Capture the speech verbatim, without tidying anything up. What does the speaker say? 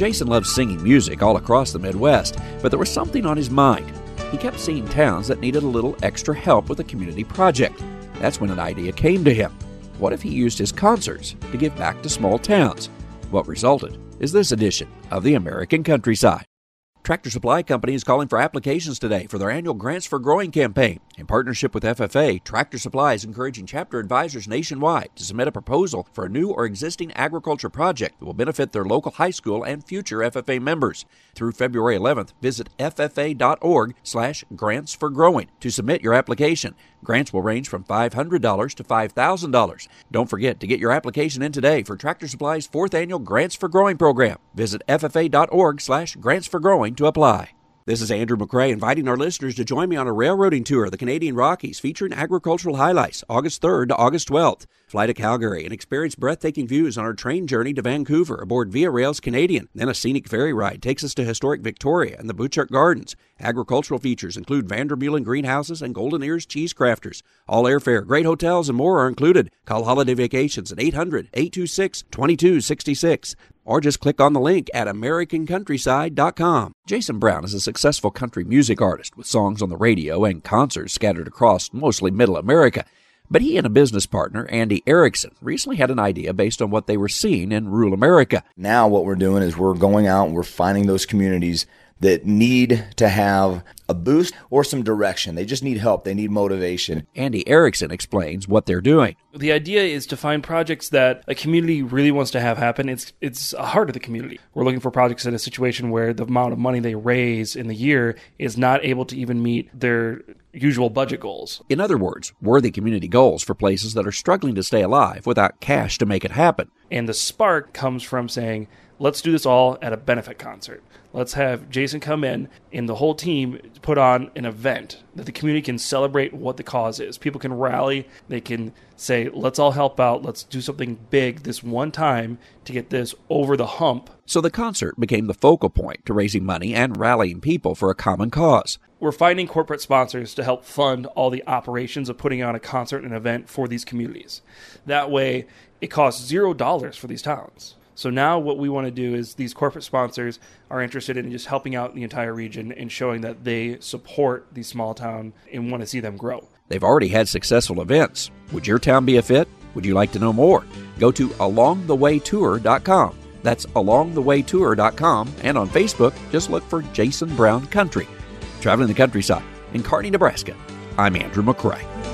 Jason loves singing music all across the Midwest, but there was something on his mind. He kept seeing towns that needed a little extra help with a community project. That's when an idea came to him. What if he used his concerts to give back to small towns? What resulted is this edition of the American Countryside. Tractor Supply Company is calling for applications today for their annual Grants for Growing campaign. In partnership with F F A, Tractor Supply is encouraging chapter advisors nationwide to submit a proposal for a new or existing agriculture project that will benefit their local high school and future F F A members. Through February eleventh, visit ffa.org slash grants for growing to submit your application. Grants will range from five hundred dollars to five thousand dollars. Don't forget to get your application in today for Tractor Supply's fourth annual Grants for Growing program. Visit ffa.org slash grants for growing to apply. This is Andrew McCrae inviting our listeners to join me on a railroading tour of the Canadian Rockies featuring agricultural highlights August third to August twelfth. Fly to Calgary and experience breathtaking views on our train journey to Vancouver aboard Via Rail's Canadian. Then a scenic ferry ride takes us to historic Victoria and the Butchart Gardens. Agricultural features include Vandermeulen greenhouses and Golden Ears cheese crafters. All airfare, great hotels, and more are included. Call Holiday Vacations at eight hundred, eight two six, two two six six or just click on the link at american countryside dot com. Jason Brown is a successful country music artist with songs on the radio and concerts scattered across mostly Middle America. But he and a business partner, Andy Erickson, recently had an idea based on what they were seeing in rural America. Now what we're doing is we're going out and we're finding those communities that need to have a boost or some direction. They just need help. They need motivation. Andy Erickson explains what they're doing. The idea is to find projects that a community really wants to have happen. It's it's a heart of the community. We're looking for projects in a situation where the amount of money they raise in the year is not able to even meet their usual budget goals. In other words, worthy community goals for places that are struggling to stay alive without cash to make it happen. And the spark comes from saying, let's do this all at a benefit concert. Let's have Jason come in and the whole team put on an event that the community can celebrate what the cause is. People can rally. They can say, let's all help out. Let's do something big this one time to get this over the hump. So the concert became the focal point to raising money and rallying people for a common cause. We're finding corporate sponsors to help fund all the operations of putting on a concert and event for these communities. That way, it costs zero dollars for these towns. So now what we want to do is these corporate sponsors are interested in just helping out the entire region and showing that they support the small town and want to see them grow. They've already had successful events. Would your town be a fit? Would you like to know more? Go to along the way tour dot com. That's along the way tour dot com, and on Facebook, just look for Jason Brown Country. Traveling the countryside in Kearney, Nebraska, I'm Andrew McCrae.